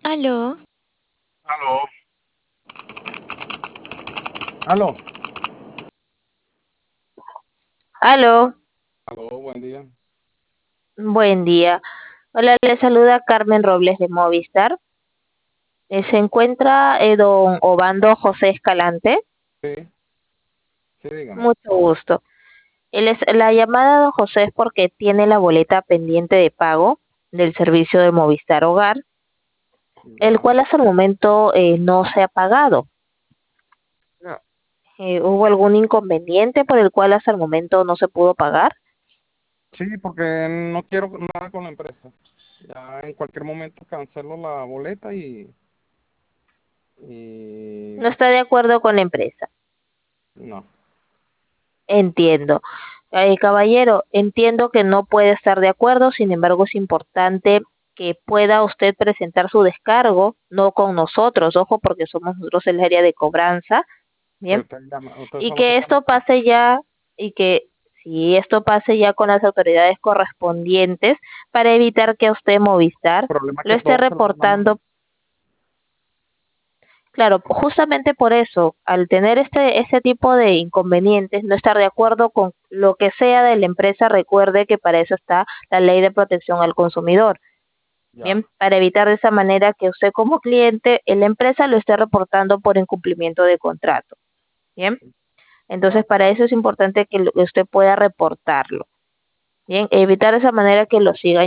Aló, Aló, aló, aló, aló, buen día. buen día. Hola, le saluda Carmen Robles de Movistar. Se encuentra don Obando José Escalante. Sí, sí, dígame. Mucho gusto. La llamada de don José es porque tiene la boleta pendiente de pago del servicio de Movistar Hogar, el Ya. cual hasta el momento no se ha pagado. No. ¿Hubo algún inconveniente por el cual hasta el momento no se pudo pagar? Sí, porque no quiero nada con la empresa. Ya en cualquier momento cancelo la boleta y No está de acuerdo con la empresa. no. Entiendo. Caballero, entiendo que no puede estar de acuerdo, sin embargo es importante que pueda usted presentar su descargo, no con nosotros, ojo, porque somos nosotros el área de cobranza, Pero ¿bien? ustedes Y son los que que están. esto pase ya, y que si esto pase ya con las autoridades correspondientes para evitar que a usted El Movistar problema es lo que esté todo se lo mandan a mí. reportando. Claro, justamente por eso, al tener este tipo de inconvenientes, no estar de acuerdo con lo que sea de la empresa, recuerde que para eso está la ley de protección al consumidor. Ya. Bien, para evitar de esa manera que usted como cliente, en la empresa lo esté reportando por incumplimiento de contrato. Bien, Ya. entonces para eso es importante que usted pueda reportarlo. Bien, evitar de esa manera que lo siga